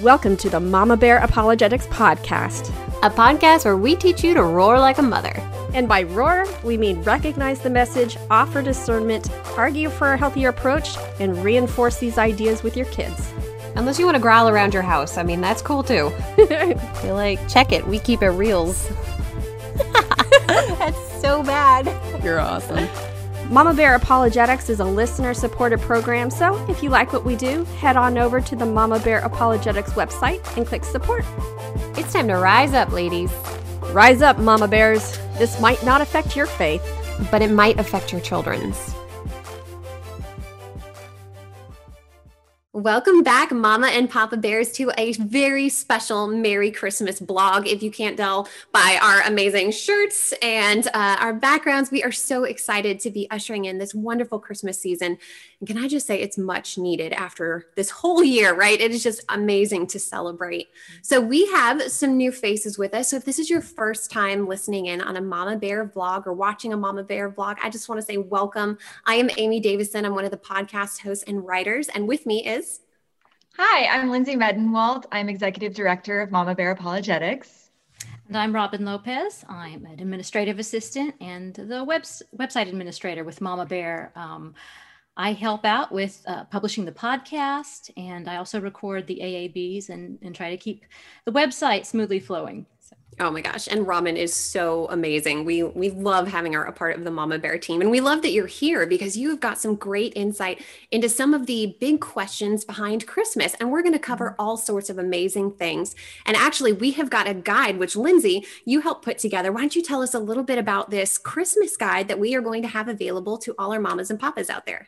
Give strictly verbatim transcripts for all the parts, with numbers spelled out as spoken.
Welcome to the Mama Bear Apologetics Podcast, a podcast where we teach you to roar like a mother. And by roar, we mean recognize the message, offer discernment, argue for a healthier approach, and reinforce these ideas with your kids. Unless you want to growl around your house. I mean, that's cool too. You're like, check it. We keep it reals. That's so bad. You're awesome. Mama Bear Apologetics is a listener-supported program, so if you like what we do, head on over to the Mama Bear Apologetics website and click support. It's time to rise up, ladies. Rise up, Mama Bears. This might not affect your faith, but it might affect your children's. Welcome back, Mama and Papa Bears, to a very special Merry Christmas blog. If you can't tell by our amazing shirts and uh, our backgrounds, we are so excited to be ushering in this wonderful Christmas season. And can I just say it's much needed after this whole year, right? It is just amazing to celebrate. So we have some new faces with us. So if this is your first time listening in on a Mama Bear vlog or watching a Mama Bear vlog, I just want to say welcome. I am Amy Davison. I'm one of the podcast hosts and writers. And with me is Hi, I'm Lindsay Medenwald. I'm Executive Director of Mama Bear Apologetics. And I'm Robin Lopez. I'm an administrative assistant and the webs- website administrator with Mama Bear. Um, I help out with uh, publishing the podcast, and I also record the A A Bs and, and try to keep the website smoothly flowing. So. Oh my gosh. And Robin is so amazing. We we love having her a part of the Mama Bear team. And we love that you're here because you've got some great insight into some of the big questions behind Christmas. And we're going to cover all sorts of amazing things. And actually, we have got a guide, which Lindsay, you helped put together. Why don't you tell us a little bit about this Christmas guide that we are going to have available to all our mamas and papas out there?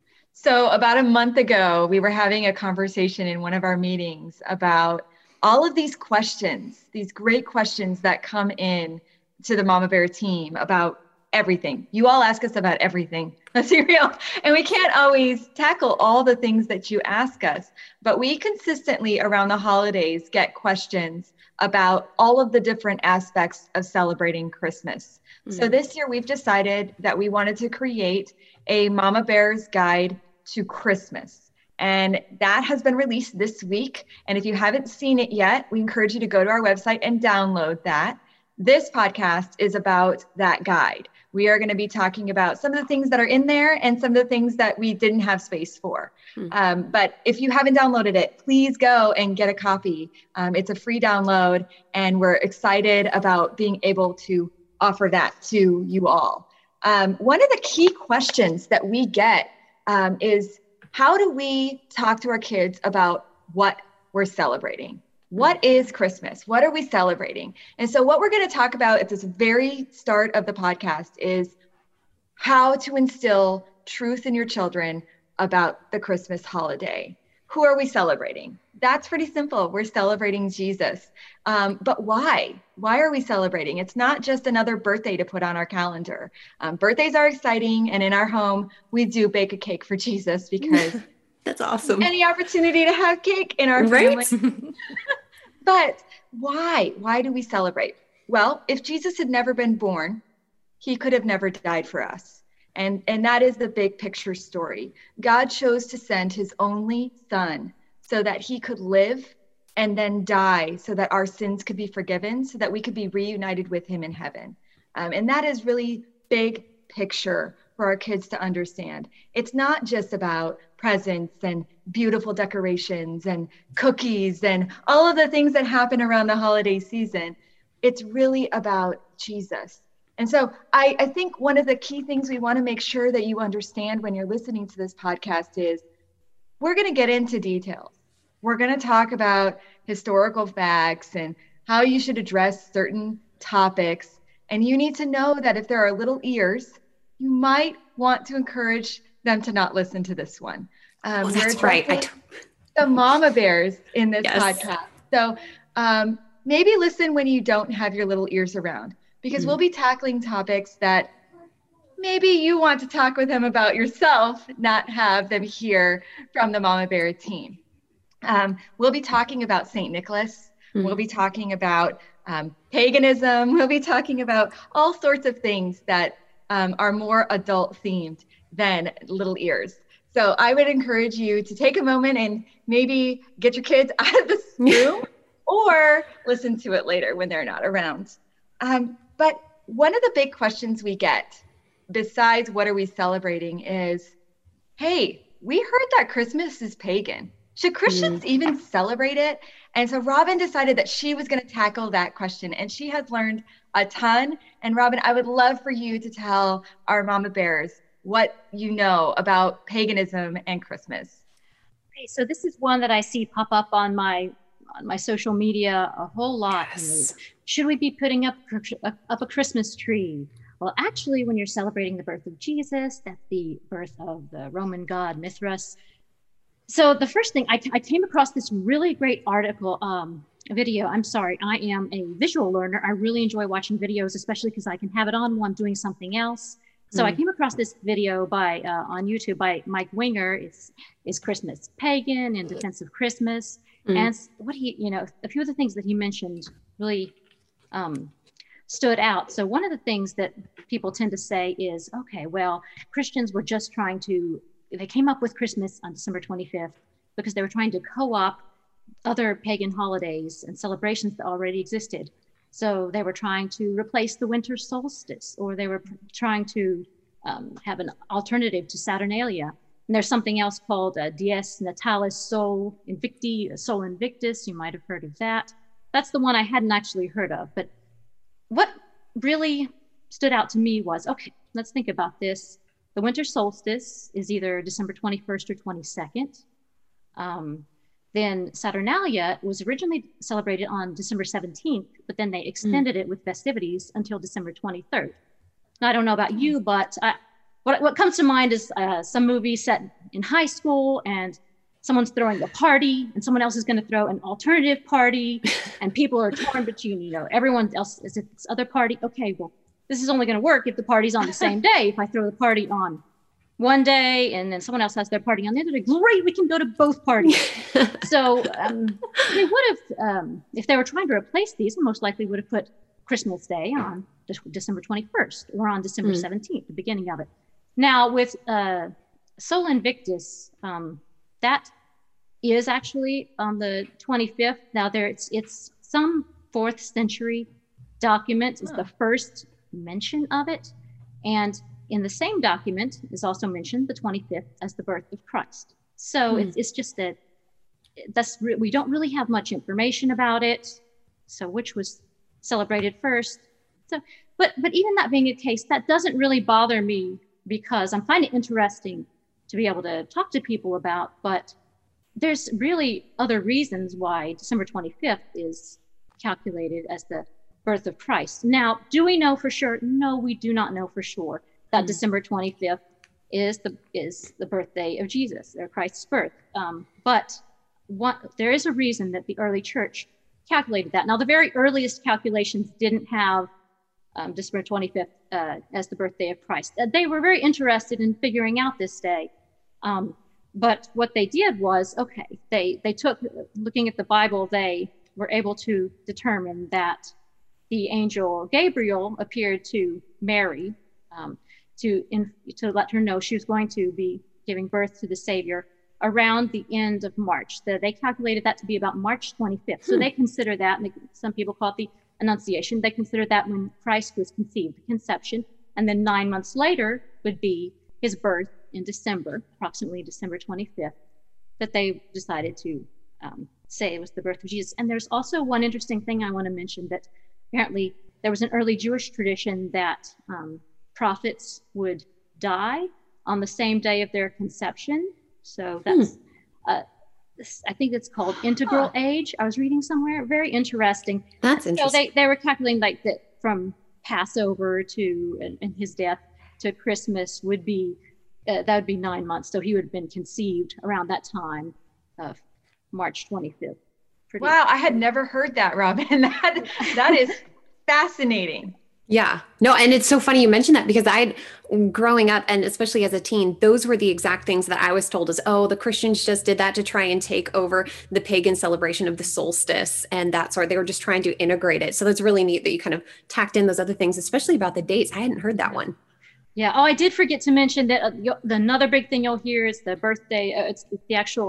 So about a month ago, we were having a conversation in one of our meetings about all of these questions, these great questions that come in to the Mama Bear team about everything. You all ask us about everything, let's be real. And we can't always tackle all the things that you ask us, but we consistently around the holidays get questions about all of the different aspects of celebrating Christmas. Mm-hmm. So this year we've decided that we wanted to create a Mama Bear's Guide to Christmas. And that has been released this week. And if you haven't seen it yet, we encourage you to go to our website and download that. This podcast is about that guide. We are going to be talking about some of the things that are in there and some of the things that we didn't have space for. Hmm. Um, but if you haven't downloaded it, please go and get a copy. Um, it's a free download, and we're excited about being able to offer that to you all. Um, one of the key questions that we get um, is, how do we talk to our kids about what we're celebrating? What is Christmas? What are we celebrating? And so what we're going to talk about at this very start of the podcast is how to instill truth in your children about the Christmas holiday. Who are we celebrating? That's pretty simple. We're celebrating Jesus. Um, but why? Why are we celebrating? It's not just another birthday to put on our calendar. Um, birthdays are exciting. And in our home, we do bake a cake for Jesus because that's awesome. Any opportunity to have cake in our right? family. But why? Why do we celebrate? Well, if Jesus had never been born, he could have never died for us. And, and that is the big picture story. God chose to send his only son so that he could live and then die so that our sins could be forgiven, so that we could be reunited with him in heaven. Um, and that is really big picture for our kids to understand. It's not just about presents and beautiful decorations and cookies and all of the things that happen around the holiday season. It's really about Jesus. And so I, I think one of the key things we want to make sure that you understand when you're listening to this podcast is we're going to get into details. We're going to talk about historical facts and how you should address certain topics. And you need to know that if there are little ears, you might want to encourage them to not listen to this one. Um, well, that's right. I t- the Mama Bears in this yes. podcast. So um, maybe listen when you don't have your little ears around. Because mm. we'll be tackling topics that maybe you want to talk with them about yourself, not have them hear from the Mama Bear team. Um, we'll be talking about Saint Nicholas. Mm. We'll be talking about um, paganism. We'll be talking about all sorts of things that um, are more adult themed than little ears. So I would encourage you to take a moment and maybe get your kids out of the room or listen to it later when they're not around. Um, but one of the big questions we get, besides what are we celebrating, is, hey, we heard that Christmas is pagan. Should Christians mm. even celebrate it? And so Robin decided that she was going to tackle that question, and she has learned a ton. And Robin, I would love for you to tell our Mama Bears what you know about paganism and Christmas. Okay, so this is one that I see pop up on my on my social media a whole lot. Yes. Should we be putting up up a Christmas tree? Well, actually, when you're celebrating the birth of Jesus, that's the birth of the Roman god Mithras. So the first thing, I, I came across this really great article, um, video. I'm sorry, I am a visual learner. I really enjoy watching videos, especially because I can have it on while I'm doing something else. So mm. I came across this video by uh, on YouTube by Mike Winger. It's Is Christmas Pagan? In Defense of Christmas. Mm. And what he, you know, a few of the things that he mentioned really um, stood out. So one of the things that people tend to say is, okay, well, Christians were just trying to, they came up with Christmas on December twenty-fifth because they were trying to co-opt other pagan holidays and celebrations that already existed. So they were trying to replace the winter solstice, or they were trying to um, have an alternative to Saturnalia. And there's something else called uh, Dies Natalis Sol Invicti, Sol Invictus. You might have heard of that. That's the one I hadn't actually heard of. But what really stood out to me was, okay, let's think about this. The winter solstice is either December twenty-first or twenty-second. Um, then Saturnalia was originally celebrated on December seventeenth, but then they extended mm. it with festivities until December twenty-third. Now, I don't know about you, but I, what, what comes to mind is uh, some movie set in high school, and someone's throwing a party and someone else is going to throw an alternative party, and people are torn between, you know, everyone else is at this other party. Okay, well, this is only going to work if the party's on the same day. If I throw the party on one day and then someone else has their party on the other day, great, we can go to both parties. So um, they would have, um, if they were trying to replace these, most likely would have put Christmas Day on December twenty-first or on December mm. seventeenth, the beginning of it. Now with uh, Sol Invictus, um, that is actually on the twenty-fifth. Now there it's, it's some fourth century document is oh. the first mention of it. And in the same document is also mentioned the twenty-fifth as the birth of Christ. So hmm. it's, it's just that that's re- we don't really have much information about it. So which was celebrated first? So, but but even that being the case, that doesn't really bother me because I'm finding it interesting to be able to talk to people about. But there's really other reasons why December twenty-fifth is calculated as the birth of Christ. Now, do we know for sure? No, we do not know for sure that mm. December twenty-fifth is the is the birthday of Jesus, or Christ's birth. Um, but one, there is a reason that the early church calculated that. Now, the very earliest calculations didn't have um, December twenty-fifth uh, as the birthday of Christ. Uh, they were very interested in figuring out this day. Um, but what they did was, okay, they, they took, looking at the Bible, they were able to determine that the angel Gabriel appeared to Mary um, to in, to let her know she was going to be giving birth to the Savior around the end of March. So they calculated that to be about March twenty-fifth. So hmm. they consider that, and they, some people call it the Annunciation, they consider that when Christ was conceived, the conception, and then nine months later would be his birth in December, approximately December twenty-fifth, that they decided to um, say it was the birth of Jesus. And there's also one interesting thing I want to mention, that apparently there was an early Jewish tradition that um, prophets would die on the same day of their conception. So that's, hmm. uh, I think it's called integral huh. age. I was reading somewhere, very interesting. That's interesting. So they, they were calculating like that from Passover to and, and his death to Christmas would be, uh, that would be nine months. So he would have been conceived around that time of March twenty-fifth. Pretty wow, I had never heard that, Robin. that that is fascinating. Yeah, no, and it's so funny you mentioned that, because I, growing up, and especially as a teen, those were the exact things that I was told is, oh, the Christians just did that to try and take over the pagan celebration of the solstice and that sort. They were just trying to integrate it. So that's really neat that you kind of tacked in those other things, especially about the dates. I hadn't heard that one. Yeah. Oh, I did forget to mention that uh, the another big thing you'll hear is the birthday. Uh, it's, it's the actual,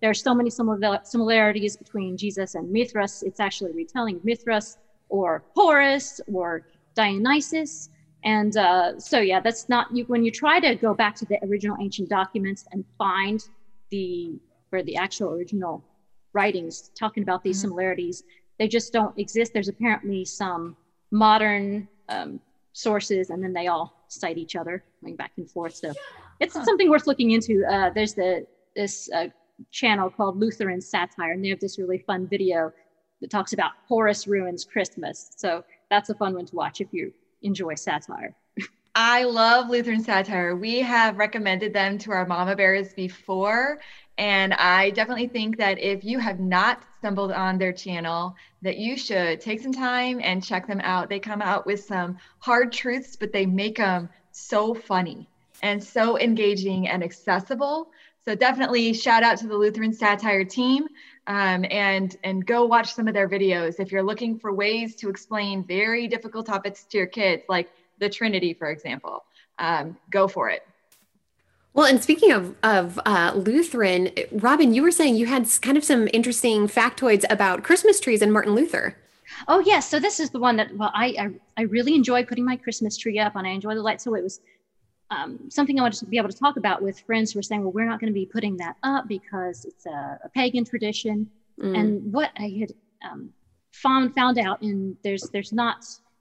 there are so many similarities between Jesus and Mithras. It's actually a retelling of Mithras or Horus or Dionysus. And uh, so, yeah, that's not, you, when you try to go back to the original ancient documents and find the, where the actual original writings talking about these mm-hmm. similarities, they just don't exist. There's apparently some modern um, sources, and then they all cite each other, going back and forth. So it's huh. something worth looking into. Uh, there's the this uh, channel called Lutheran Satire, and they have this really fun video that talks about Horus ruins Christmas. So that's a fun one to watch if you enjoy satire. I love Lutheran Satire. We have recommended them to our Mama Bears before, and I definitely think that if you have not stumbled on their channel, that you should take some time and check them out. They come out with some hard truths, but they make them so funny and so engaging and accessible. So definitely shout out to the Lutheran Satire team, um, and, and go watch some of their videos. If you're looking for ways to explain very difficult topics to your kids, like the Trinity, for example, um, go for it. Well, and speaking of, of uh, Lutheran, Robin, you were saying you had kind of some interesting factoids about Christmas trees and Martin Luther. Oh, yes. So this is the one that, well, I, I, I really enjoy putting my Christmas tree up, and I enjoy the lights. So it was um, something I wanted to be able to talk about with friends who were saying, well, we're not going to be putting that up because it's a, a pagan tradition. Mm. And what I had um, found, found out, and there's, there's not,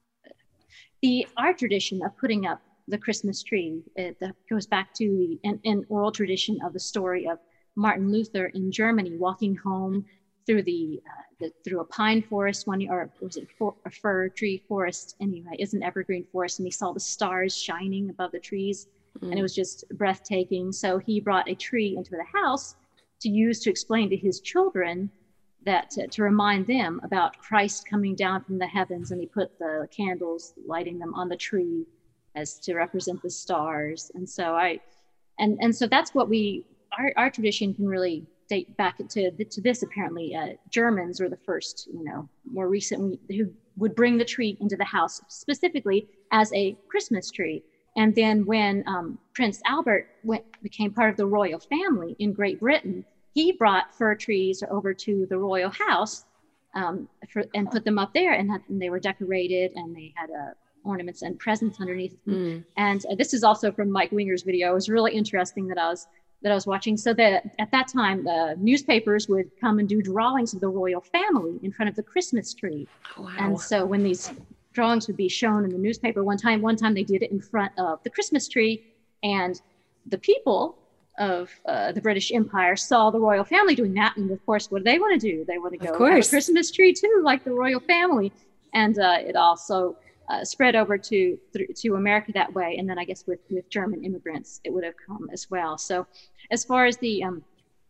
the, our tradition of putting up the Christmas tree, it that goes back to the, an, an oral tradition of the story of Martin Luther in Germany, walking home through the, uh, the through a pine forest one year, or was it for, a fir tree forest anyway? It's an evergreen forest, and he saw the stars shining above the trees, mm. and it was just breathtaking. So he brought a tree into the house to use to explain to his children that uh, to remind them about Christ coming down from the heavens, and he put the candles, lighting them on the tree as to represent the stars. And so I, and and so that's what we, our, our tradition can really date back to, to this apparently. Uh, Germans were the first, you know, more recent, who would bring the tree into the house specifically as a Christmas tree. And then when um, Prince Albert went, became part of the royal family in Great Britain, he brought fir trees over to the royal house um, for, and put them up there, and, had, and they were decorated, and they had a ornaments and presents underneath. Mm. And uh, this is also from Mike Winger's video. It was really interesting that I was that I was watching. So that at that time, the newspapers would come and do drawings of the royal family in front of the Christmas tree. Oh, wow. And so when these drawings would be shown in the newspaper, one time, one time they did it in front of the Christmas tree, and the people of uh, the British Empire saw the royal family doing that. And of course, what do they want to do? They want to go have a Christmas tree too, like the royal family. And uh, it also Uh, spread over to th- to America that way, and then I guess with with German immigrants it would have come as well. So, as far as the um,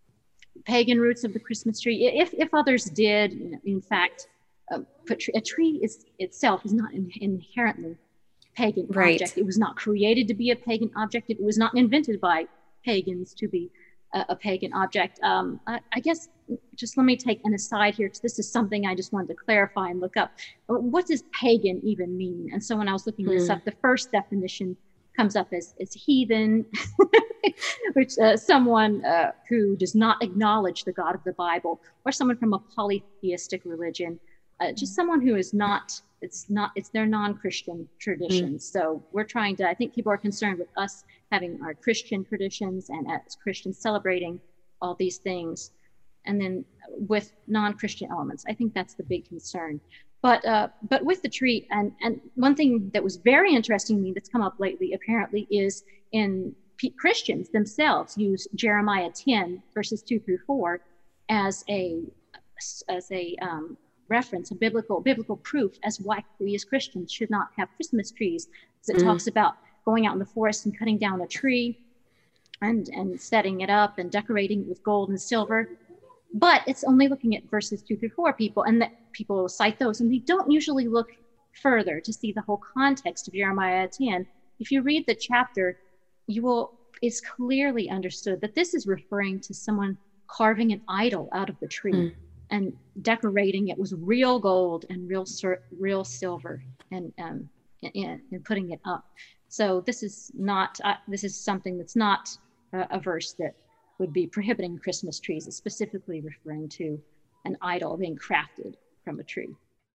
pagan roots of the Christmas tree, if if others did, you know, in fact, uh, put tr- a tree is itself is not in- inherently pagan right. object. It was not created to be a pagan object. It was not invented by pagans to be a, a pagan object. Um, I, I guess. Just let me take an aside here, because this is something I just wanted to clarify and look up. What does pagan even mean? And so when I was looking mm. this up, the first definition comes up as, as heathen, which uh, someone uh, who does not acknowledge the God of the Bible, or someone from a polytheistic religion, uh, just someone who is not, it's not, it's their non-Christian traditions. Mm. So we're trying to, I think people are concerned with us having our Christian traditions and as Christians celebrating all these things. And then with non-Christian elements, I think that's the big concern. But uh, but with the tree, and, and one thing that was very interesting to me that's come up lately, apparently, is in P- Christians themselves use Jeremiah ten, verses two through four, as a as a um, reference, a biblical biblical proof as why we as Christians should not have Christmas trees. Because it mm. talks about going out in the forest and cutting down a tree and, and setting it up and decorating it with gold and silver. But it's only looking at verses two through four, people, and that people will cite those, and they don't usually look further to see the whole context of Jeremiah ten. If you read the chapter, you will, it's clearly understood that this is referring to someone carving an idol out of the tree mm. and decorating it with real gold and real real silver and um and, and putting it up. So this is not uh, this is something that's not a, a verse that would be prohibiting Christmas trees. It's specifically referring to an idol being crafted from a tree.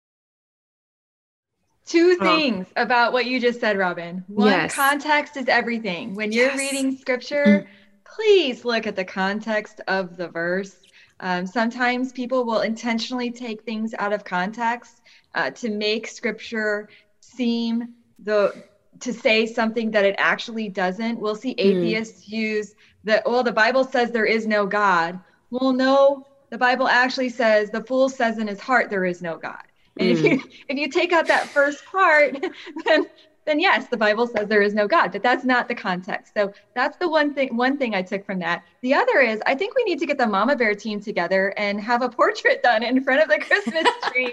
Two things oh. about what you just said, Robin. One, yes. Context is everything. When you're yes. reading scripture, please look at the context of the verse. Um, sometimes people will intentionally take things out of context uh, to make scripture seem the to say something that it actually doesn't. We'll see atheists mm. use the, well, the Bible says there is no God. Well, no, the Bible actually says the fool says in his heart there is no God. And mm. if you if you take out that first part, then then yes, the Bible says there is no God, but that's not the context. So that's the one thing one thing I took from that. The other is I think we need to get the Mama Bear team together and have a portrait done in front of the Christmas tree.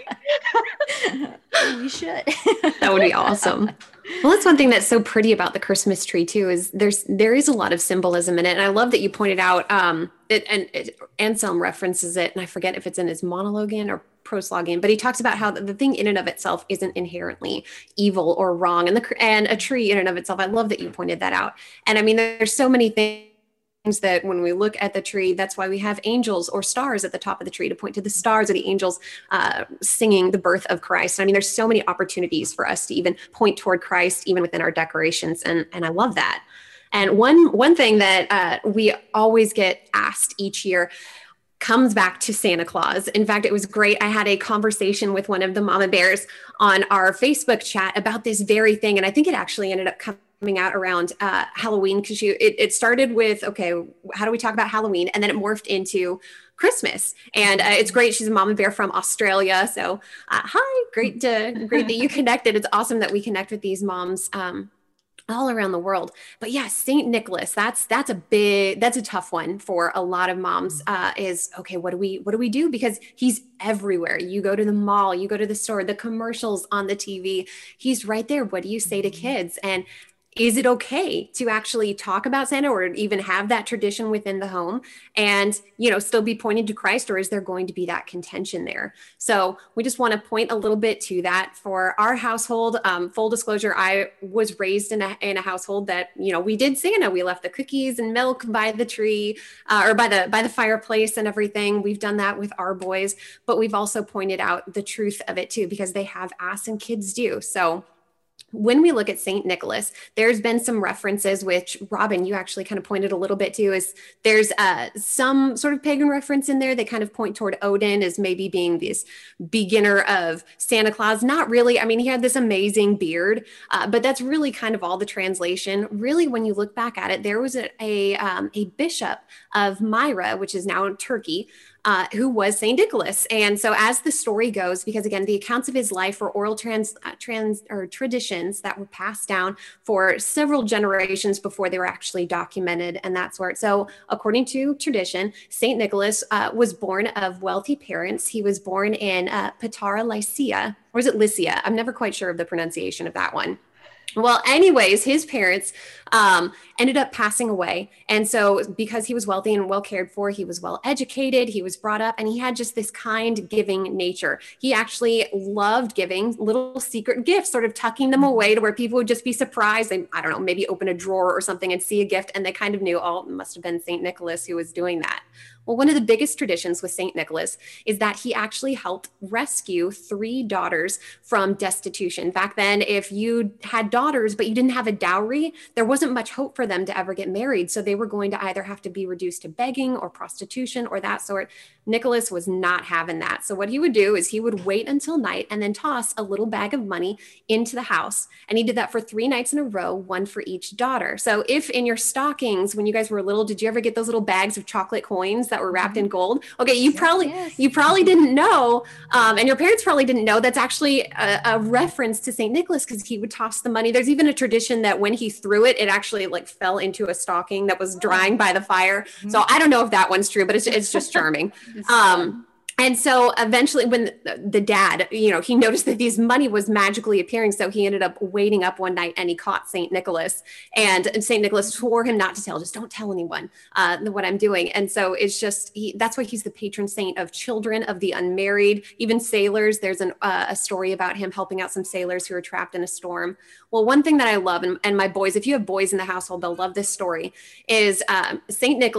We should. That would be awesome. Well, that's one thing that's so pretty about the Christmas tree too, is there's there is a lot of symbolism in it. And I love that you pointed out um it, and it, Anselm references it, and I forget if it's in his monologue or proslogian, but he talks about how the, the thing in and of itself isn't inherently evil or wrong. And the and a tree in and of itself, I love that you pointed that out. And I mean, there's so many things that when we look at the tree, that's why we have angels or stars at the top of the tree to point to the stars or the angels uh, singing the birth of Christ. I mean, there's so many opportunities for us to even point toward Christ, even within our decorations. And, and I love that. And one, one thing that uh, we always get asked each year comes back to Santa Claus. In fact, it was great. I had a conversation with one of the Mama Bears on our Facebook chat about this very thing. And I think it actually ended up coming out around uh, Halloween, because you it, it started with, okay, how do we talk about Halloween? And then it morphed into Christmas. And uh, it's great. She's a Mama Bear from Australia. So uh, hi, great to, great that you connected. It's awesome that we connect with these moms um, all around the world. But yeah, Saint Nicholas, that's, that's a big, that's a tough one for a lot of moms uh, is, okay, what do we, what do we do? Because he's everywhere. You go to the mall, you go to the store, the commercials on the T V, he's right there. What do you say to kids? And is it okay to actually talk about Santa or even have that tradition within the home and, you know, still be pointed to Christ, or is there going to be that contention there? So we just want to point a little bit to that for our household. Um, full disclosure, I was raised in a, in a household that, you know, we did Santa. We left the cookies and milk by the tree uh, or by the, by the fireplace and everything. We've done that with our boys, but we've also pointed out the truth of it too, because they have asked and kids do. So when we look at Saint Nicholas, there's been some references, which Robin, you actually kind of pointed a little bit to, is there's uh, some sort of pagan reference in there. They kind of point toward Odin as maybe being this beginner of Santa Claus. Not really. I mean, he had this amazing beard, uh, but that's really kind of all the translation. Really, when you look back at it, there was a, a, um, a bishop of Myra, which is now Turkey, Uh, who was Saint Nicholas. And so as the story goes, because again, the accounts of his life were oral trans, uh, trans or traditions that were passed down for several generations before they were actually documented and that sort. So according to tradition, Saint Nicholas uh, was born of wealthy parents. He was born in uh, Patara, Lycia, or is it Lycia? I'm never quite sure of the pronunciation of that one. Well, anyways, his parents um, ended up passing away. And so because he was wealthy and well cared for, he was well educated, he was brought up, and he had just this kind, giving nature. He actually loved giving little secret gifts, sort of tucking them away to where people would just be surprised. They, I don't know, maybe open a drawer or something and see a gift, and they kind of knew, oh, it must have been Saint Nicholas who was doing that. Well, one of the biggest traditions with Saint Nicholas is that he actually helped rescue three daughters from destitution. Back then, if you had daughters, but you didn't have a dowry, there wasn't much hope for them to ever get married. So they were going to either have to be reduced to begging or prostitution or that sort. Nicholas was not having that. So what he would do is he would wait until night and then toss a little bag of money into the house. And he did that for three nights in a row, one for each daughter. So if in your stockings, when you guys were little, did you ever get those little bags of chocolate coins that were wrapped in gold? Okay, you probably yes. you probably didn't know, um, and your parents probably didn't know. That's actually a, a reference to Saint Nicholas, because he would toss the money. There's even a tradition that when he threw it, it actually like fell into a stocking that was drying by the fire. Mm-hmm. So I don't know if that one's true, but it's it's just charming. Um, and so eventually when the, the dad, you know, he noticed that these money was magically appearing. So he ended up waiting up one night and he caught Saint Nicholas, and, and Saint Nicholas swore him not to tell, just don't tell anyone uh, what I'm doing. And so it's just, he, that's why he's the patron saint of children, of the unmarried, even sailors. There's an, uh, a story about him helping out some sailors who were trapped in a storm. Well, one thing that I love, and, and my boys, if you have boys in the household, they'll love this story, is um, Saint Nicholas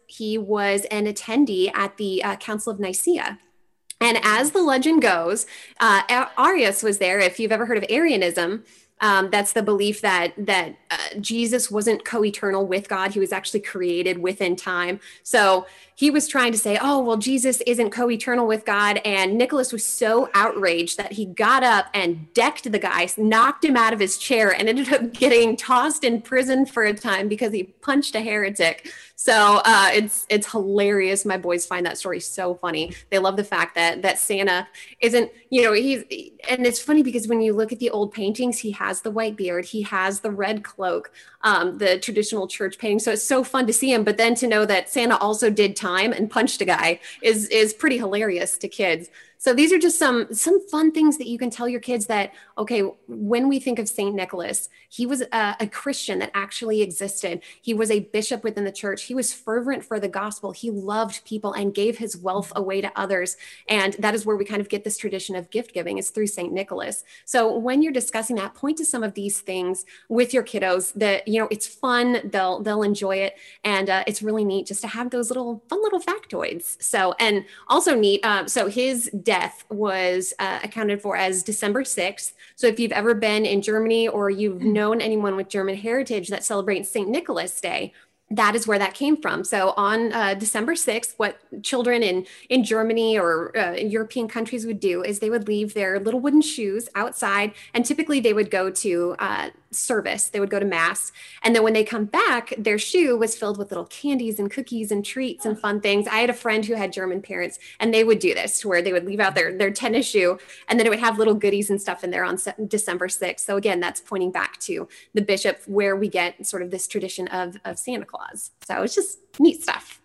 he was an attendee at the uh, Council of Nicaea. And as the legend goes, uh, Arius was there. If you've ever heard of Arianism, um, that's the belief that that uh, Jesus wasn't co-eternal with God. He was actually created within time. So he was trying to say, oh, well, Jesus isn't co-eternal with God. And Nicholas was so outraged that he got up and decked the guy, knocked him out of his chair, and ended up getting tossed in prison for a time because he punched a heretic. So uh, it's it's hilarious. My boys find that story so funny. They love the fact that that Santa isn't, you know, he's, and it's funny because when you look at the old paintings, he has the white beard, he has the red cloak, um, the traditional church painting. So it's so fun to see him. But then to know that Santa also did time and punched a guy is is pretty hilarious to kids. So these are just some some fun things that you can tell your kids that, okay, when we think of Saint Nicholas, he was a, a Christian that actually existed. He was a bishop within the church. He was fervent for the gospel. He loved people and gave his wealth away to others. And that is where we kind of get this tradition of gift giving, is through Saint Nicholas. So when you're discussing that, point to some of these things with your kiddos that, you know, it's fun, they'll they'll enjoy it. And uh, it's really neat just to have those little fun little factoids. So, and also neat, uh, so his death was uh, accounted for as December sixth. So if you've ever been in Germany or you've known anyone with German heritage that celebrates Saint Nicholas Day, that is where that came from. So on uh, December sixth, what children in, in Germany or uh, European countries would do is they would leave their little wooden shoes outside, and typically they would go to uh, service, they would go to mass. And then when they come back, their shoe was filled with little candies and cookies and treats and fun things. I had a friend who had German parents, and they would do this, to where they would leave out their, their tennis shoe, and then it would have little goodies and stuff in there on December sixth. So again, that's pointing back to the bishop, where we get sort of this tradition of, of Santa Claus. So it's just neat stuff.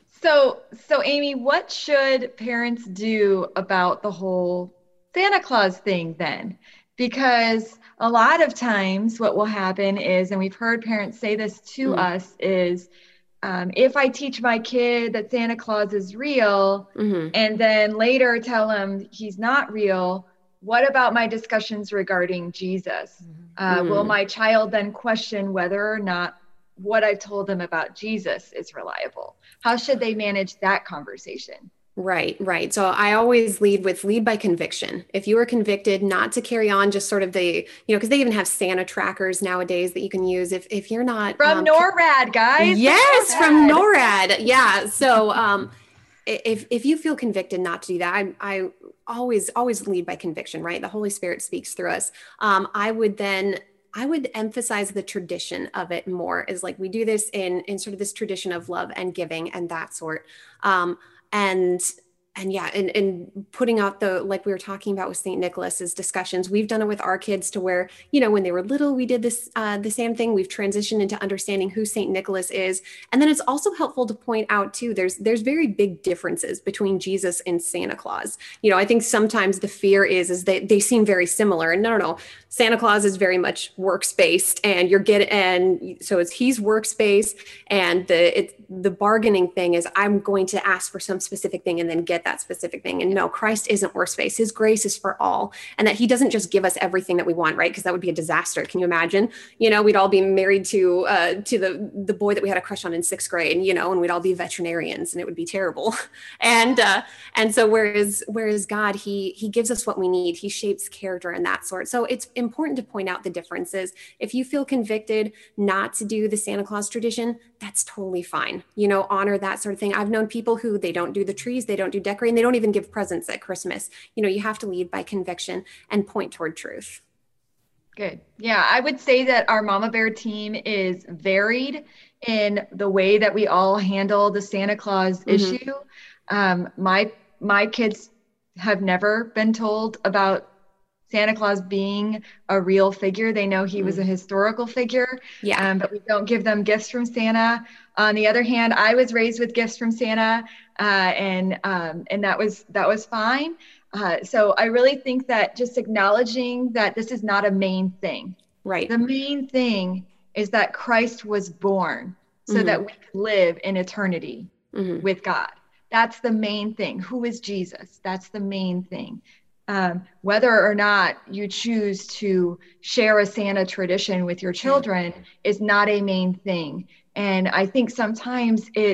So, so Amy, what should parents do about the whole Santa Claus thing then? Because a lot of times what will happen is, and we've heard parents say this to mm-hmm. us, is um, if I teach my kid that Santa Claus is real mm-hmm. and then later tell him he's not real, what about my discussions regarding Jesus? Mm-hmm. Uh, will my child then question whether or not what I've told them about Jesus is reliable? How should they manage that conversation? Right, right. So I always lead with lead by conviction. If you are convicted, not to carry on just sort of the, you know, because they even have Santa trackers nowadays that you can use. If if you're not from um, NORAD, guys. Yes, NORAD. From NORAD. Yeah. So um, if if you feel convicted not to do that, I I always always lead by conviction. Right, the Holy Spirit speaks through us. Um, I would then. I would emphasize the tradition of it more, is like we do this in, in sort of this tradition of love and giving and that sort. Um, and And yeah, and, and putting out the, like we were talking about with Saint Nicholas's discussions, we've done it with our kids to where, you know, when they were little, we did this, uh, the same thing. We've transitioned into understanding who Saint Nicholas is. And then it's also helpful to point out too, there's, there's very big differences between Jesus and Santa Claus. You know, I think sometimes the fear is, is that they seem very similar, and no, no, no. Santa Claus is very much works-based, and you're getting, and so it's, he's works-based, and the, it's, the bargaining thing is I'm going to ask for some specific thing and then get that specific thing. And no, Christ isn't works-based. His grace is for all. And that he doesn't just give us everything that we want, right? Because that would be a disaster. Can you imagine? You know, we'd all be married to uh, to the, the boy that we had a crush on in sixth grade, you know, and we'd all be veterinarians, and it would be terrible. and uh, and so whereas whereas God, he he gives us what we need. He shapes character and that sort. So it's important to point out the differences. If you feel convicted not to do the Santa Claus tradition, that's totally fine. You know, honor that sort of thing. I've known people who they don't do the trees, they don't do decorating, they don't even give presents at Christmas. You know, you have to lead by conviction and point toward truth. Good. Yeah, I would say that our Mama Bear team is varied in the way that we all handle the Santa Claus mm-hmm. issue. Um, my my kids have never been told about Santa Claus being a real figure. They know he was a historical figure, yeah. um, but we don't give them gifts from Santa. On the other hand, I was raised with gifts from Santa, uh, and um, and that was that was fine. Uh, so I really think that just acknowledging that this is not a main thing. Right. The main thing is that Christ was born so mm-hmm. that we could live in eternity mm-hmm. with God. That's the main thing. Who is Jesus? That's the main thing. Um, whether or not you choose to share a Santa tradition with your children is not a main thing. And I think sometimes it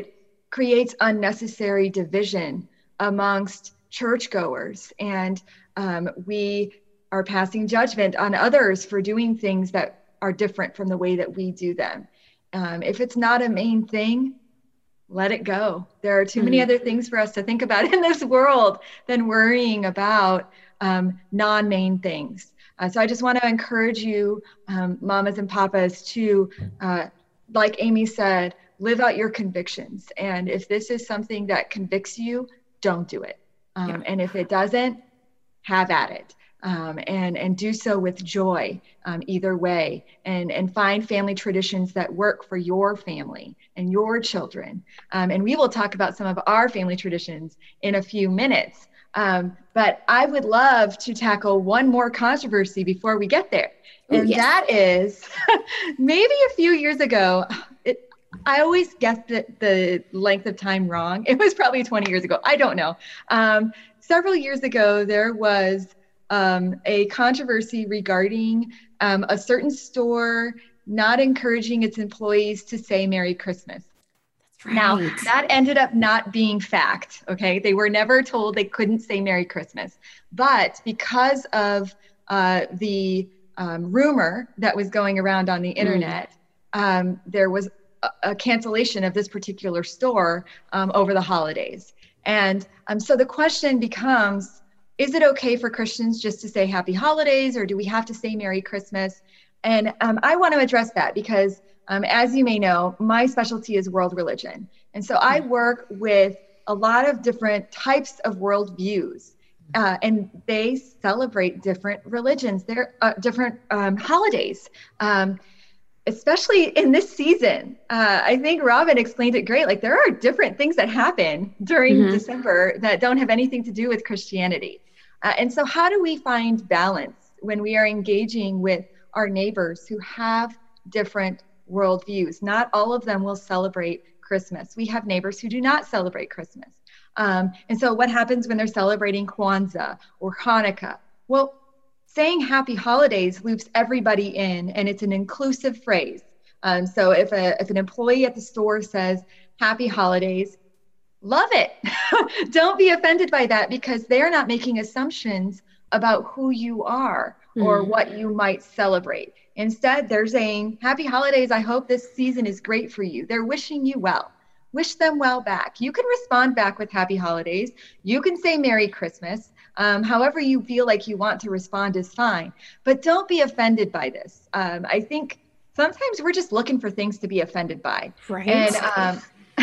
creates unnecessary division amongst churchgoers, and um, we are passing judgment on others for doing things that are different from the way that we do them. Um, if it's not a main thing, let it go. There are too mm-hmm. many other things for us to think about in this world than worrying about um, non-main things. Uh, so I just want to encourage you, um, mamas and papas, to, uh, like Amy said, live out your convictions. And if this is something that convicts you, don't do it. Um, yeah. And if it doesn't, have at it. Um, and, and do so with joy, um, either way, and, and find family traditions that work for your family and your children. Um, and we will talk about some of our family traditions in a few minutes. Um, but I would love to tackle one more controversy before we get there. And Ooh, yes. that is maybe a few years ago, it, I always guessed the, the length of time wrong. It was probably twenty years ago. I don't know. Um, several years ago, there was Um, a controversy regarding um, a certain store not encouraging its employees to say Merry Christmas. That's right. Now, that ended up not being fact, okay? They were never told they couldn't say Merry Christmas. But because of uh, the um, rumor that was going around on the internet, mm. um, there was a, a cancellation of this particular store um, over the holidays. And um, so the question becomes, is it okay for Christians just to say happy holidays, or do we have to say Merry Christmas? And um, I want to address that because um, as you may know, my specialty is world religion. And so I work with a lot of different types of worldviews, uh, and they celebrate different religions, they're uh, different um, holidays. Um, especially in this season. Uh, I think Robin explained it great. Like there are different things that happen during mm-hmm. December that don't have anything to do with Christianity. Uh, and so how do we find balance when we are engaging with our neighbors who have different worldviews? Not all of them will celebrate Christmas. We have neighbors who do not celebrate Christmas. Um, and so what happens when they're celebrating Kwanzaa or Hanukkah? Well, saying happy holidays loops everybody in, and it's an inclusive phrase. Um, so if, a, if an employee at the store says happy holidays, love it. Don't be offended by that, because they're not making assumptions about who you are or mm. what you might celebrate. Instead, they're saying happy holidays. I hope this season is great for you. They're wishing you well. Wish them well back. You can respond back with happy holidays. You can say Merry Christmas. Um, however you feel like you want to respond is fine, but don't be offended by this. Um, I think sometimes we're just looking for things to be offended by. Right. And um,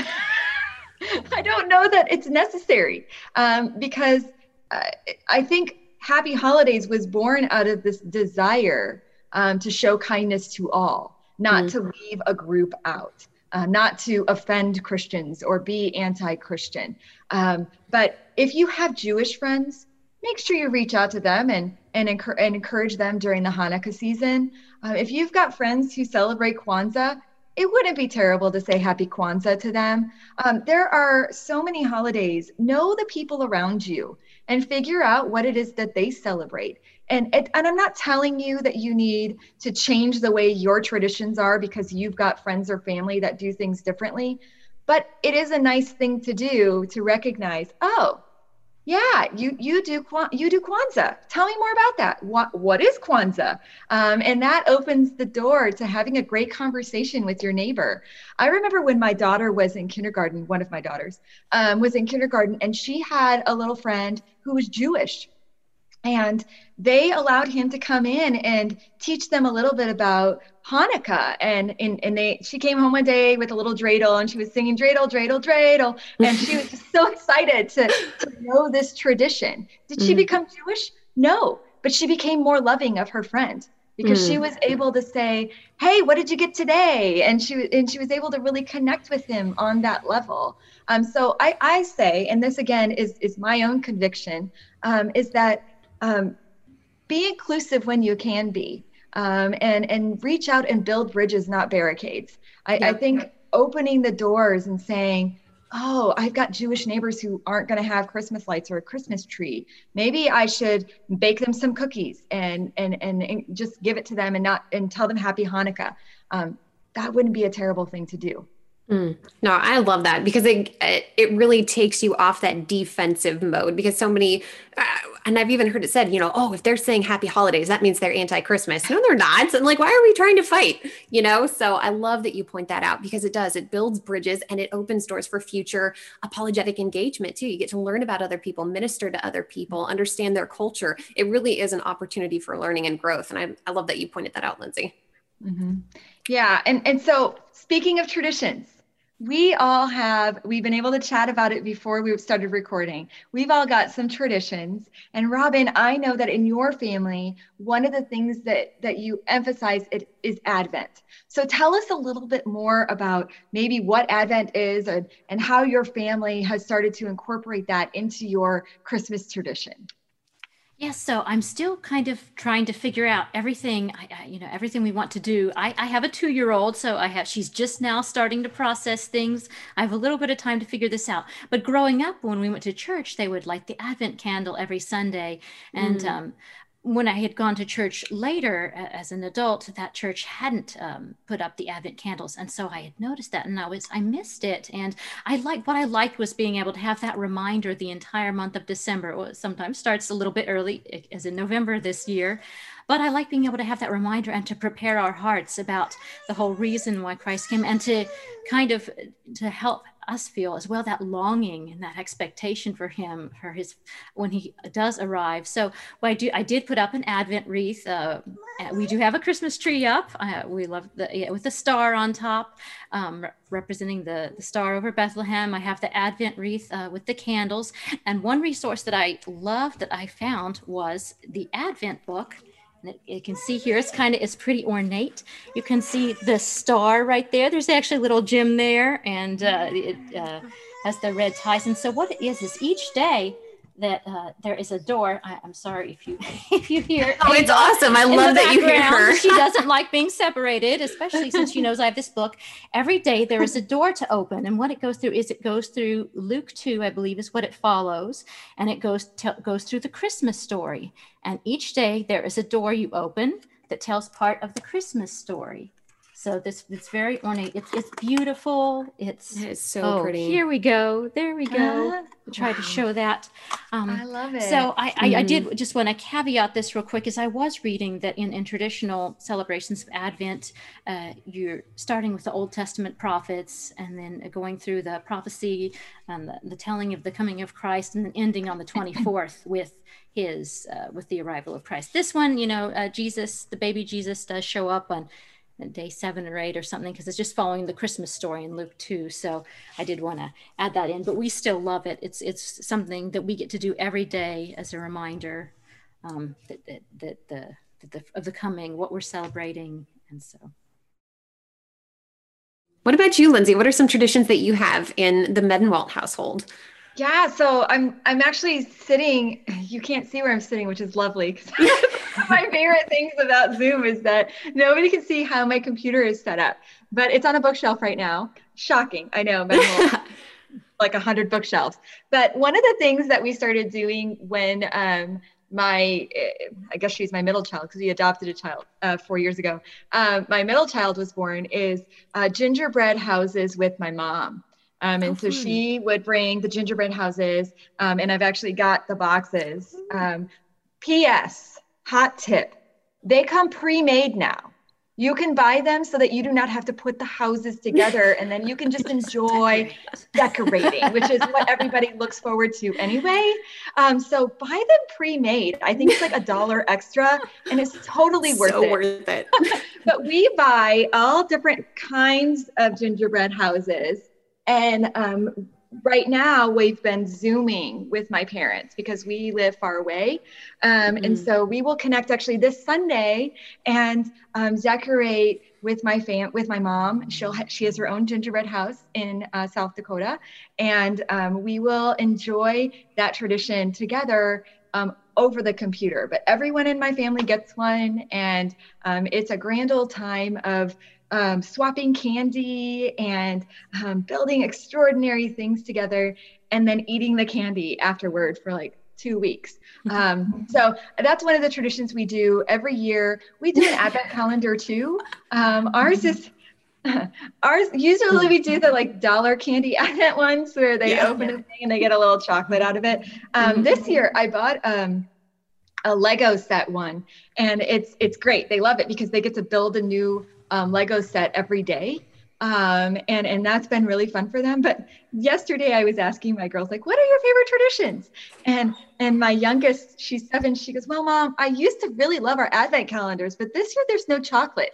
I don't know that it's necessary um, because uh, I think happy holidays was born out of this desire um, to show kindness to all, not mm. to leave a group out. Uh, not to offend Christians or be anti-Christian. Um, but if you have Jewish friends, make sure you reach out to them and, and, encourage, and encourage them during the Hanukkah season. Uh, if you've got friends who celebrate Kwanzaa, it wouldn't be terrible to say Happy Kwanzaa to them. Um, there are so many holidays. Know the people around you and figure out what it is that they celebrate. And, it, and I'm not telling you that you need to change the way your traditions are because you've got friends or family that do things differently. But it is a nice thing to do to recognize, oh, yeah, you you do you do Kwanzaa. Tell me more about that. What what is Kwanzaa? Um, and that opens the door to having a great conversation with your neighbor. I remember when my daughter was in kindergarten, one of my daughters um, was in kindergarten, and she had a little friend who was Jewish. And they allowed him to come in and teach them a little bit about Hanukkah. And, and, and they, she came home one day with a little dreidel and she was singing dreidel, dreidel, dreidel. And she was just so excited to, to know this tradition. Did she mm. become Jewish? No, but she became more loving of her friend because mm. she was able to say, hey, what did you get today? And she, and she was able to really connect with him on that level. Um, so I, I say, and this again is, is my own conviction, um, is that Um, be inclusive when you can be, um, and, and reach out and build bridges, not barricades. I, yeah. I think opening the doors and saying, oh, I've got Jewish neighbors who aren't going to have Christmas lights or a Christmas tree. Maybe I should bake them some cookies and, and, and, and just give it to them and not and tell them Happy Hanukkah. Um, that wouldn't be a terrible thing to do. Mm. No, I love that because it it really takes you off that defensive mode because so many, uh, and I've even heard it said, you know, oh, if they're saying happy holidays, that means they're anti-Christmas. No, they're not. And like, why are we trying to fight? You know, so I love that you point that out because it does. It builds bridges and it opens doors for future apologetic engagement too. You get to learn about other people, minister to other people, understand their culture. It really is an opportunity for learning and growth. And I, I love that you pointed that out, Lindsay. Mm-hmm. Yeah. And, and so speaking of traditions, we all have, we've been able to chat about it before we started recording. We've all got some traditions. And Robin, I know that in your family, one of the things that, that you emphasize it is Advent. So tell us a little bit more about maybe what Advent is and, and how your family has started to incorporate that into your Christmas tradition. Yes, so I'm still kind of trying to figure out everything, I, I, you know, everything we want to do. I, I have a two-year-old, so I have, she's just now starting to process things. I have a little bit of time to figure this out. But growing up, when we went to church, they would light the Advent candle every Sunday. And mm. um, when I had gone to church later as an adult, that church hadn't um, put up the Advent candles. And so I had noticed that and I was, I missed it. And I liked, what I liked was being able to have that reminder the entire month of December. Well, it sometimes starts a little bit early, as in November this year. But I like being able to have that reminder and to prepare our hearts about the whole reason why Christ came and to kind of to help us feel as well that longing and that expectation for him, for his, when he does arrive. So what I do, I did put up an Advent wreath. Uh, we do have a Christmas tree up. Uh, we love the, yeah, with a star on top, um, re- representing the, the star over Bethlehem. I have the Advent wreath uh, with the candles. And one resource that I love that I found was the Advent book. You can see here, it's kind of, it's pretty ornate. You can see the star right there. There's actually a little gem there, and uh, it uh, has the red ties. And so what it is, is each day that uh, there is a door. I, I'm sorry if you if you hear. Oh, it's awesome. I love that you hear her. She doesn't like being separated, especially since she knows I have this book. Every day there is a door to open. And what it goes through is it goes through Luke two, I believe is what it follows. And it goes, to, goes through the Christmas story. And each day there is a door you open that tells part of the Christmas story. So this it's very ornate. It's it's beautiful. It's it is so oh, pretty. Here we go. There we go. Uh, Try wow. to show that. Um, I love it. So I, mm-hmm. I, I did just want to caveat this real quick, as I was reading that in, in traditional celebrations of Advent, uh, you're starting with the Old Testament prophets and then going through the prophecy and the, the telling of the coming of Christ, and then ending on the twenty-fourth with his uh, with the arrival of Christ. This one, you know, uh, Jesus, the baby Jesus, does show up on day seven or eight or something, because it's just following the Christmas story in Luke two. So I did want to add that in, but we still love it. It's it's something that we get to do every day as a reminder um, that, that, that the, that the of the coming, what we're celebrating. And so. What about you, Lindsay? What are some traditions that you have in the Medenwalt household? Yeah, so I'm I'm actually sitting, you can't see where I'm sitting, which is lovely. Because one of my favorite things about Zoom is that nobody can see how my computer is set up. But it's on a bookshelf right now. Shocking, I know, like a hundred bookshelves. But one of the things that we started doing when um, my, I guess she's my middle child, because we adopted a child uh, four years ago. Um, my middle child was born, is uh, gingerbread houses with my mom. Um, and oh, so fun. She would bring the gingerbread houses, um, and I've actually got the boxes. Um, P S, hot tip, they come pre-made now. You can buy them so that you do not have to put the houses together, and then you can just enjoy decorating, which is what everybody looks forward to anyway. Um, so buy them pre-made. I think it's like a dollar extra, and it's totally worth so it. worth it. But we buy all different kinds of gingerbread houses. And um, right now we've been Zooming with my parents because we live far away. Um, mm-hmm. And so we will connect actually this Sunday and um, decorate with my fam with my mom. She'll ha- she has her own gingerbread house in uh, South Dakota. And um, we will enjoy that tradition together um, over the computer. But everyone in my family gets one. And um, it's a grand old time of Um, swapping candy and um, building extraordinary things together, and then eating the candy afterward for like two weeks. Um, so that's one of the traditions we do every year. We do an Advent calendar too. Um, ours is Ours, usually we do the like dollar candy advent ones where they yeah, open yeah. a thing and they get a little chocolate out of it. Um, mm-hmm. This year I bought um, a Lego set one, and it's it's great. They love it because they get to build a new um, Lego set every day. Um, and, and that's been really fun for them. But yesterday I was asking my girls, like, what are your favorite traditions? And, and my youngest, she's seven. She goes, well, Mom, I used to really love our advent calendars, but this year there's no chocolate.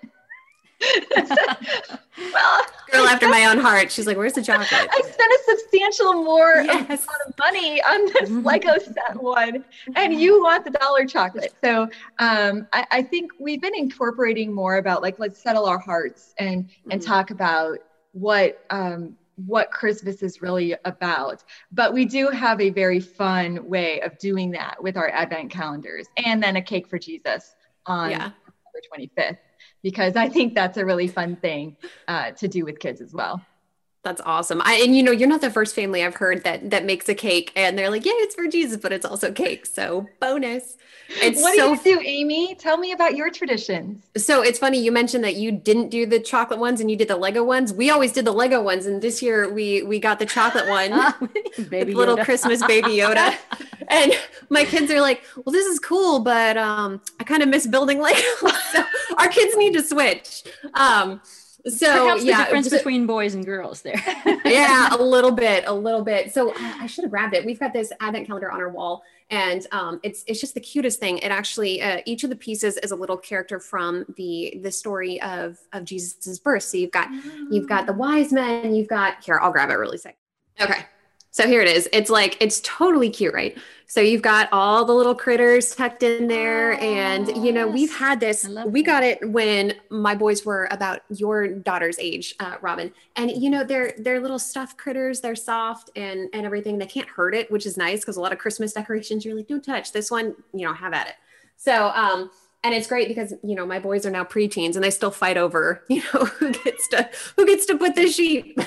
Well, girl after my own heart. She's like, where's the chocolate? I spent a substantial more yes. amount of money on this Lego set one, and you want the dollar chocolate. So um, I, I think we've been incorporating more about like, let's settle our hearts and mm-hmm. and talk about what um, what Christmas is really about. But we do have a very fun way of doing that with our advent calendars, and then a cake for Jesus on yeah. October twenty-fifth. Because I think that's a really fun thing uh, to do with kids as well. That's awesome. I, and you know, you're not the first family I've heard that that makes a cake and they're like, yeah, it's for Jesus, but it's also cake. So bonus. It's what so do you do, Amy? Tell me about your traditions. So it's funny. You mentioned that you didn't do the chocolate ones and you did the Lego ones. We always did the Lego ones. And this year we, we got the chocolate one, baby little Yoda. Christmas baby Yoda. And my kids are like, well, this is cool, but um, I kind of miss building Lego. So our kids need to switch. Um, So Perhaps yeah, the difference between boys and girls there. Yeah, a little bit, a little bit. So I, I should have grabbed it. We've got this advent calendar on our wall, and um, it's it's just the cutest thing. It actually uh, each of the pieces is a little character from the the story of of Jesus's birth. So you've got you've got the wise men. You've got here. I'll grab it really quick. Okay. So here it is. It's like, it's totally cute, right? So you've got all the little critters tucked in there. Oh, and, you know, yes. we've had this, we that. got it when my boys were about your daughter's age, uh, Robin. And, you know, they're, they're little stuffed critters. They're soft and, and everything. They can't hurt it, which is nice because a lot of Christmas decorations, you're like, don't touch this one, you know, have at it. So, um, and it's great because, you know, my boys are now preteens and they still fight over, you know, who gets to, who gets to put the sheep.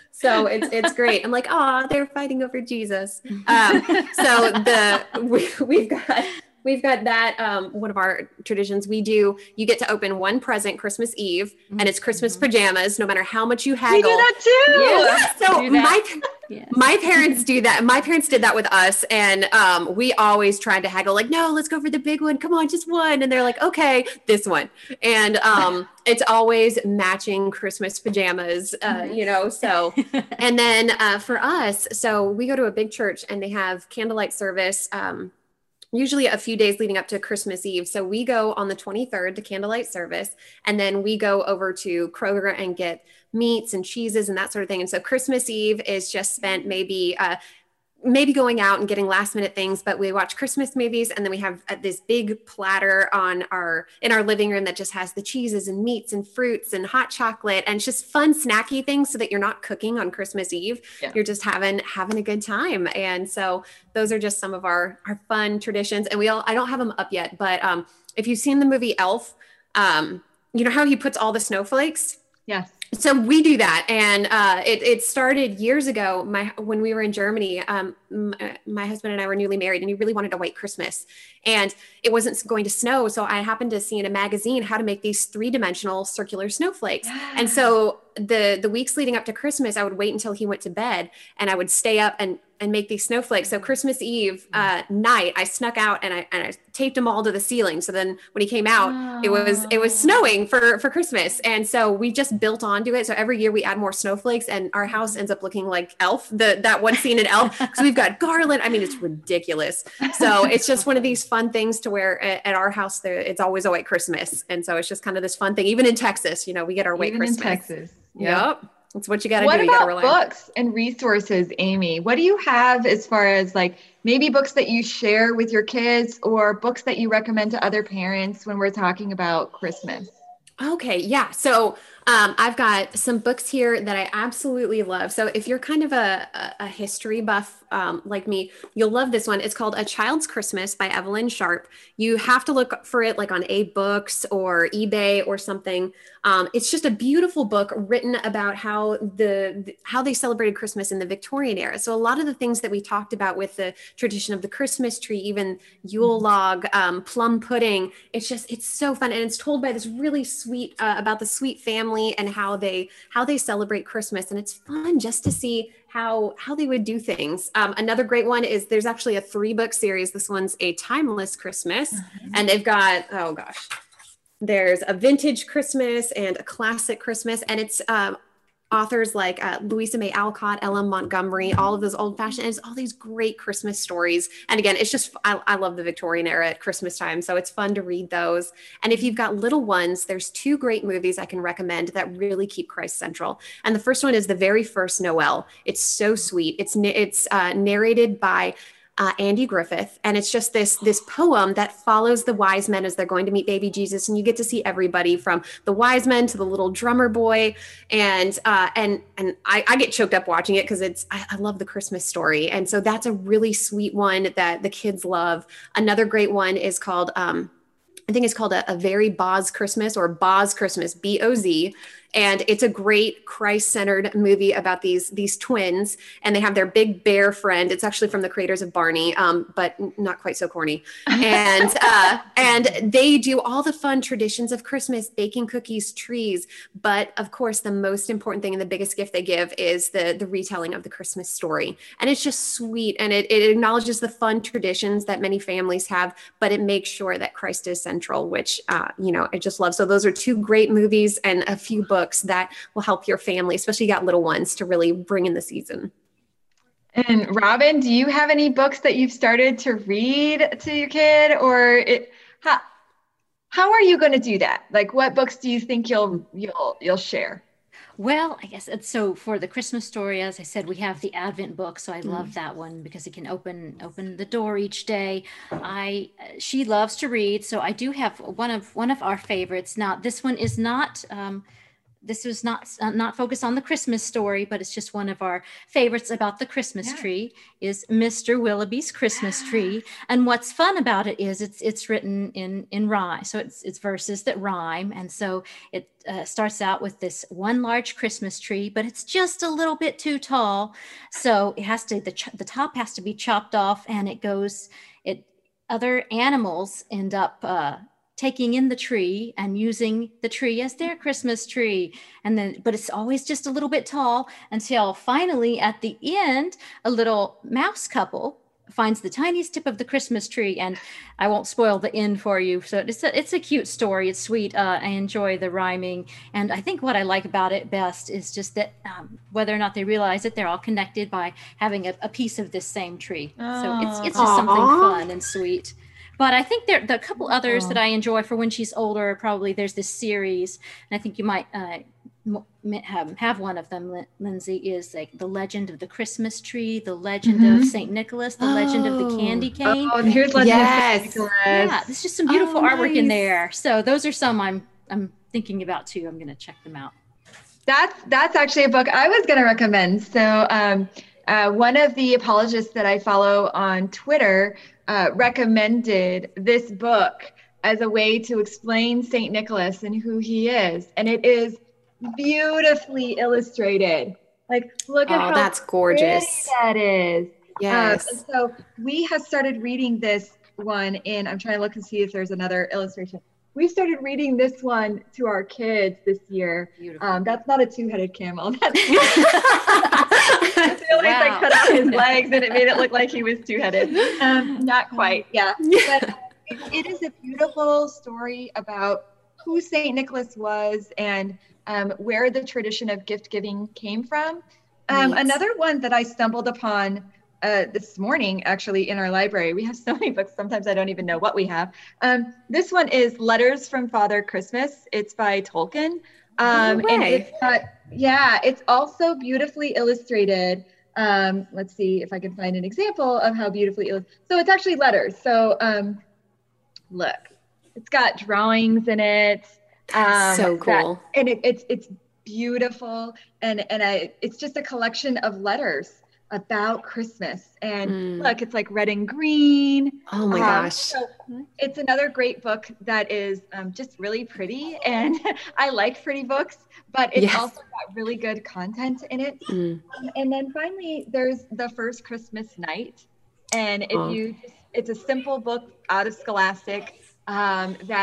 So it's, it's great. I'm like, oh, they're fighting over Jesus. Um, so the, we, we've got, we've got that. Um, one of our traditions we do, you get to open one present Christmas Eve and it's Christmas pajamas, no matter how much you haggle. We do that too. Yeah. So my, yes. my parents do that. My parents did that with us. And um, we always tried to haggle like, no, let's go for the big one. Come on, just one. And they're like, okay, this one. And um, it's always matching Christmas pajamas, uh, you know, so, and then uh, for us, so we go to a big church and they have candlelight service, um, usually a few days leading up to Christmas Eve. So we go on the twenty-third to candlelight service, and then we go over to Kroger and get meats and cheeses and that sort of thing. And so Christmas Eve is just spent maybe, uh, maybe going out and getting last minute things, but we watch Christmas movies. And then we have uh, this big platter on our, in our living room that just has the cheeses and meats and fruits and hot chocolate and it's just fun snacky things so that you're not cooking on Christmas Eve. Yeah. You're just having, having a good time. And so those are just some of our, our fun traditions. And we all, I don't have them up yet, but um, if you've seen the movie Elf, um, you know how he puts all the snowflakes? Yes. So we do that. And uh, it, it started years ago, my when we were in Germany, um, my, my husband and I were newly married and he really wanted a white Christmas and it wasn't going to snow. So I happened to see in a magazine how to make these three-dimensional circular snowflakes. Yeah. And so the, the weeks leading up to Christmas, I would wait until he went to bed and I would stay up and and make these snowflakes. So Christmas Eve uh, night, I snuck out and I, and I taped them all to the ceiling. So then when he came out, oh. it was it was snowing for, for Christmas. And so we just built onto it. So every year we add more snowflakes and our house ends up looking like Elf, the that one scene in Elf. Because we've got garland. I mean, it's ridiculous. So it's just one of these fun things to where at, at our house, there it's always a white Christmas. And so it's just kind of this fun thing. Even in Texas, you know, we get our white Even Christmas. in Texas. Yep. That's what you got to do. What You gotta about rely books and resources, Amy? What do you have as far as like maybe books that you share with your kids or books that you recommend to other parents when we're talking about Christmas? Okay. Yeah. So um, I've got some books here that I absolutely love. So if you're kind of a, a, a history buff um, like me, you'll love this one. It's called A Child's Christmas by Evelyn Sharp. You have to look for it like on A Books or eBay or something. Um, it's just a beautiful book written about how the how they celebrated Christmas in the Victorian era. So a lot of the things that we talked about with the tradition of the Christmas tree, even Yule log, um, plum pudding, it's just, it's so fun. And it's told by this really sweet, uh, about the sweet family family and how they how they celebrate Christmas. And it's fun just to see how how they would do things. Um, another great one is there's actually a three book series. This one's A Timeless Christmas, mm-hmm. and they've got, oh gosh, there's a vintage Christmas and a classic Christmas, and it's um, authors like uh, Louisa May Alcott, Ella Montgomery, all of those old fashioned, it's all these great Christmas stories. And again, it's just, I, I love the Victorian era at Christmas time. So it's fun to read those. And if you've got little ones, there's two great movies I can recommend that really keep Christ central. And the first one is The Very First Noel. It's so sweet. It's, it's uh, narrated by Uh, Andy Griffith. And it's just this, this poem that follows the wise men as they're going to meet baby Jesus. And you get to see everybody from the wise men to the little drummer boy. And, uh, and, and I, I get choked up watching it because it's, I, I love the Christmas story. And so that's a really sweet one that the kids love. Another great one is called, um, I think it's called a, a Very Boz Christmas, or Boz Christmas, B O Z. And it's a great Christ-centered movie about these, these twins, and they have their big bear friend. It's actually from the creators of Barney, um, but not quite so corny. And uh, and they do all the fun traditions of Christmas, baking cookies, trees. But of course, the most important thing and the biggest gift they give is the, the retelling of the Christmas story. And it's just sweet, and it, it acknowledges the fun traditions that many families have, but it makes sure that Christ is central, which, uh, you know, I just love. So those are two great movies and a few books that will help your family, especially you got little ones, to really bring in the season. And Robin, do you have any books that you've started to read to your kid, or it, how, how are you going to do that? Like, what books do you think you'll, you'll, you'll share? Well, I guess it's, so for the Christmas story, as I said, we have the Advent book. So I mm. love that one because it can open, open the door each day. I, she loves to read. So I do have one of, one of our favorites. Now, this one is not, um, This was not uh, not focused on the Christmas story, but it's just one of our favorites about the Christmas yeah. tree is Mister Willoughby's Christmas Tree. And what's fun about it is it's it's written in in rhyme. So it's it's verses that rhyme. And so it uh, starts out with this one large Christmas tree, but it's just a little bit too tall. So it has to, the, ch- the top has to be chopped off, and it goes, it other animals end up uh, taking in the tree and using the tree as their Christmas tree. And then, but it's always just a little bit tall until finally at the end, a little mouse couple finds the tiniest tip of the Christmas tree. And I won't spoil the end for you. So it's a, it's a cute story. It's sweet. Uh, I enjoy the rhyming. And I think what I like about it best is just that um, whether or not they realize it, they're all connected by having a, a piece of this same tree. Oh. So it's, it's just something fun and sweet. But I think there, there are a couple others oh. that I enjoy for when she's older. Probably there's this series, and I think you might uh, have, have one of them, Lindsay, is like The Legend of the Christmas Tree, The Legend mm-hmm. of Saint Nicholas, The oh. Legend of the Candy Cane. Oh, here's Legend yes. of Saint Nicholas. Yeah, there's just some beautiful oh, artwork nice. in there. So those are some I'm I'm thinking about too. I'm going to check them out. That's that's actually a book I was going to recommend. So um, uh, one of the apologists that I follow on Twitter Uh, recommended this book as a way to explain Saint Nicholas and who he is. And it is beautifully illustrated. Like, look at oh, how that's gorgeous that is. Yes. Um, and so we have started reading this one in, I'm trying to look and see if there's another illustration. We started reading this one to our kids this year. Um, that's not a two-headed camel. That's I feel like wow. I cut out his legs and it made it look like he was two-headed. Um, not quite, yeah. But it, it is a beautiful story about who Saint Nicholas was and um, where the tradition of gift giving came from. Um, nice. Another one that I stumbled upon uh, this morning, actually, in our library. We have so many books, sometimes I don't even know what we have. Um, this one is Letters from Father Christmas. It's by Tolkien. Um, no and it's got, yeah, it's also beautifully illustrated. Um, let's see if I can find an example of how beautifully illustrated. So it's actually letters. So um, look, it's got drawings in it. Um, so cool. That, and it, it's it's beautiful, and and I, it's just a collection of letters about Christmas. And mm. look, it's like red and green. Oh my um, gosh. So it's another great book that is um, just really pretty. And I like pretty books, but it's yes. also got really good content in it. Mm. Um, and then finally, there's The First Christmas Night. And if oh. you, it's a simple book out of Scholastic um, that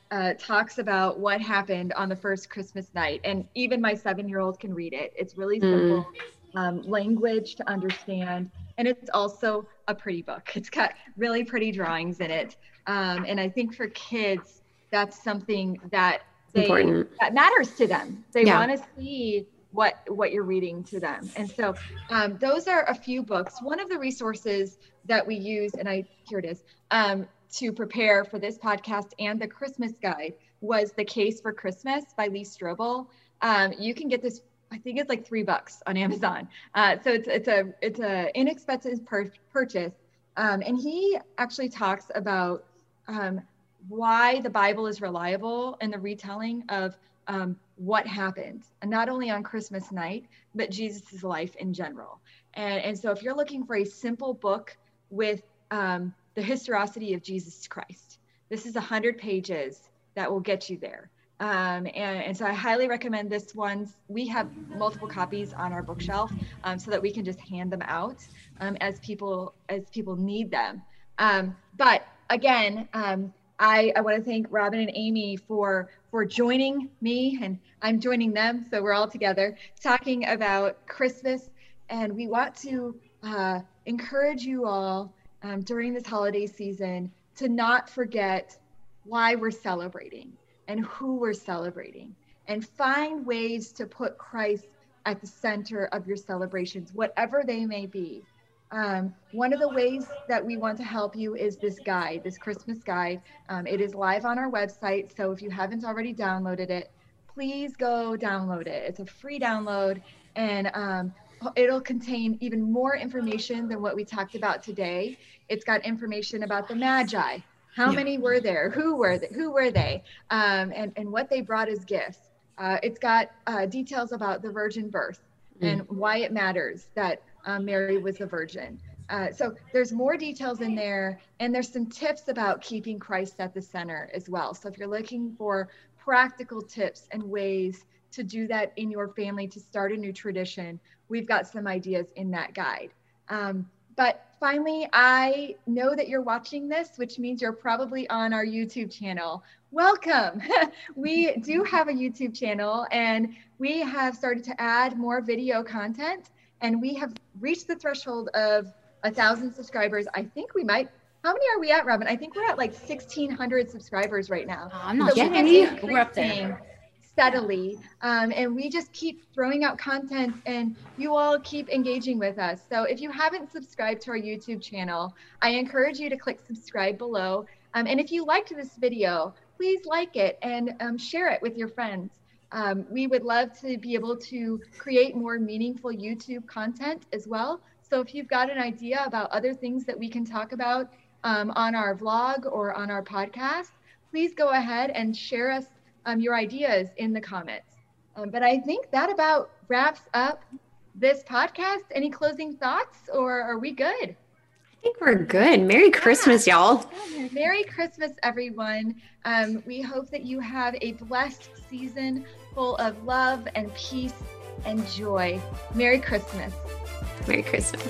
uh, talks about what happened on the first Christmas night. And even my seven-year-old can read it. It's really simple mm. um, language to understand. And it's also a pretty book. It's got really pretty drawings in it. Um, and I think for kids, that's something that they, that matters to them. They yeah. want to see what what you're reading to them. And so um, those are a few books. One of the resources that we use, and I here it is, um, to prepare for this podcast and the Christmas guide was The Case for Christmas by Lee Strobel. Um, you can get this, I think it's like three bucks on Amazon. Uh, so it's it's a it's a inexpensive pur- purchase. Um, and he actually talks about um, why the Bible is reliable in the retelling of um, what happened, and not only on Christmas night, but Jesus's life in general. And, and so if you're looking for a simple book with um, the historicity of Jesus Christ, this is one hundred pages that will get you there. Um, and, and so I highly recommend this one. We have multiple copies on our bookshelf um, so that we can just hand them out um, as people as people need them. Um, but again, um, I, I want to thank Robin and Amy for for joining me, and I'm joining them, so we're all together talking about Christmas. And we want to uh, encourage you all um, during this holiday season to not forget why we're celebrating and who we're celebrating, and find ways to put Christ at the center of your celebrations, whatever they may be. Um, one of the ways that we want to help you is this guide, this Christmas guide. Um, it is live on our website, so if you haven't already downloaded it, please go download it. It's a free download, and um, it'll contain even more information than what we talked about today. It's got information about the Magi. How yeah. many were there? Who were they? Who were they? Um, and, and what they brought as gifts. Uh, it's got uh, details about the virgin birth mm. and why it matters that um, Mary was a virgin. Uh, so there's more details in there, and there's some tips about keeping Christ at the center as well. So if you're looking for practical tips and ways to do that in your family to start a new tradition, we've got some ideas in that guide. Um, But finally, I know that you're watching this, which means you're probably on our YouTube channel. Welcome. We do have a YouTube channel, and we have started to add more video content, and we have reached the threshold of a thousand subscribers. I think we might, how many are we at, Robin? I think we're at like sixteen hundred subscribers right now. Oh, I'm not so sure. We're up there. Steadily, um, and we just keep throwing out content, and you all keep engaging with us. So if you haven't subscribed to our YouTube channel, I encourage you to click subscribe below. Um, and if you liked this video, please like it and um, share it with your friends. Um, we would love to be able to create more meaningful YouTube content as well. So if you've got an idea about other things that we can talk about um, on our vlog or on our podcast, please go ahead and share us Um, your ideas in the comments. Um, but I think that about wraps up this podcast. Any closing thoughts, or are we good? I think we're good. Merry Christmas, yeah. y'all. Merry Christmas, everyone. Um, we hope that you have a blessed season full of love and peace and joy. Merry Christmas. Merry Christmas.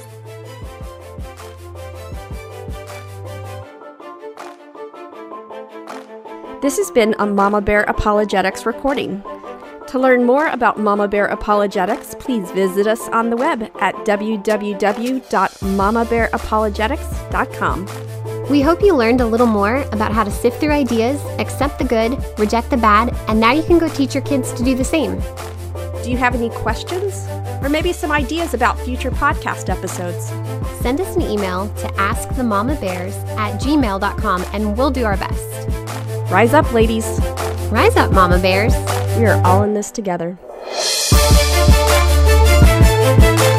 This has been a Mama Bear Apologetics recording. To learn more about Mama Bear Apologetics, please visit us on the web at w w w dot mama bear apologetics dot com. We hope you learned a little more about how to sift through ideas, accept the good, reject the bad, and now you can go teach your kids to do the same. Do you have any questions? Or maybe some ideas about future podcast episodes? Send us an email to askthemamabears at gmail dot com, and we'll do our best. Rise up, ladies. Rise up, Mama Bears. We are all in this together.